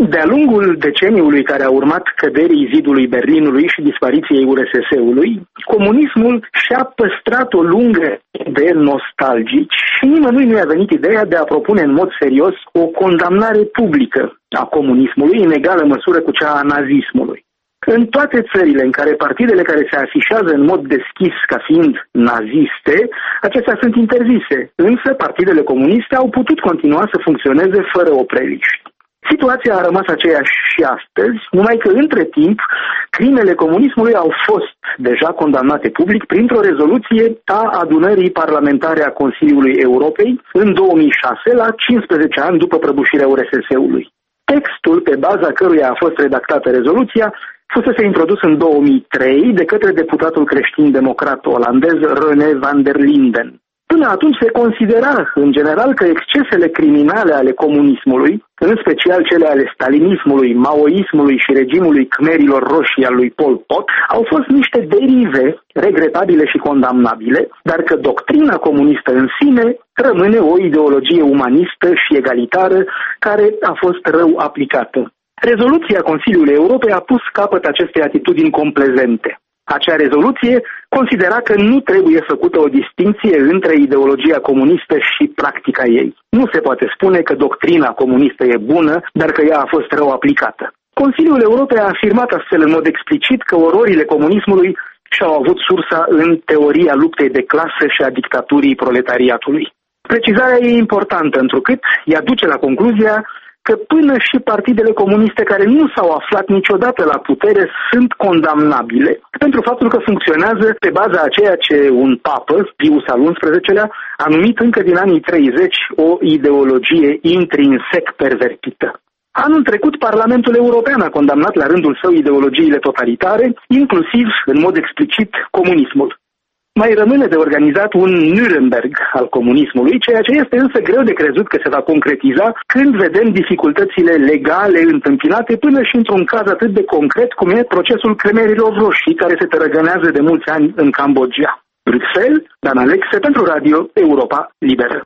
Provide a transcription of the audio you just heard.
De-a lungul deceniului care a urmat căderii zidului Berlinului și dispariției URSS-ului, comunismul și-a păstrat o lungă de nostalgici și nimănui nu i-a venit ideea de a propune în mod serios o condamnare publică a comunismului în egală măsură cu cea a nazismului. În toate țările în care partidele care se afișează în mod deschis ca fiind naziste, acestea sunt interzise, însă partidele comuniste au putut continua să funcționeze fără opreliști. Situația a rămas aceeași și astăzi, numai că între timp crimele comunismului au fost deja condamnate public printr-o rezoluție a adunării parlamentare a Consiliului Europei în 2006, la 15 ani după prăbușirea URSS-ului. Textul pe baza căruia a fost redactată rezoluția fusese introdus în 2003 de către deputatul creștin-democrat olandez René van der Linden. Până atunci se considera, în general, că excesele criminale ale comunismului, în special cele ale stalinismului, maoismului și regimului Khmerilor roșii al lui Pol Pot, au fost niște derive regretabile și condamnabile, dar că doctrina comunistă în sine rămâne o ideologie umanistă și egalitară care a fost rău aplicată. Rezoluția Consiliului Europei a pus capăt acestei atitudini complezente. Acea rezoluție considera că nu trebuie făcută o distinție între ideologia comunistă și practica ei. Nu se poate spune că doctrina comunistă e bună, dar că ea a fost rău aplicată. Consiliul Europei a afirmat astfel în mod explicit că ororile comunismului și-au avut sursa în teoria luptei de clasă și a dictaturii proletariatului. Precizarea e importantă, întrucât ea duce la concluzia că până și partidele comuniste care nu s-au aflat niciodată la putere sunt condamnabile pentru faptul că funcționează pe baza a ceea ce un papă, Pius al XI-lea, a numit încă din anii 30 o ideologie intrinsec pervertită. Anul trecut, Parlamentul European a condamnat la rândul său ideologiile totalitare, inclusiv, în mod explicit, comunismul. Mai rămâne de organizat un Nuremberg al comunismului, ceea ce este însă greu de crezut că se va concretiza când vedem dificultățile legale întâmpinate până și într-un caz atât de concret cum e procesul Khmerilor roșii care se tărăgânează de mulți ani în Cambodgia. Bruxelles, Dan Alexe pentru Radio Europa Liberă.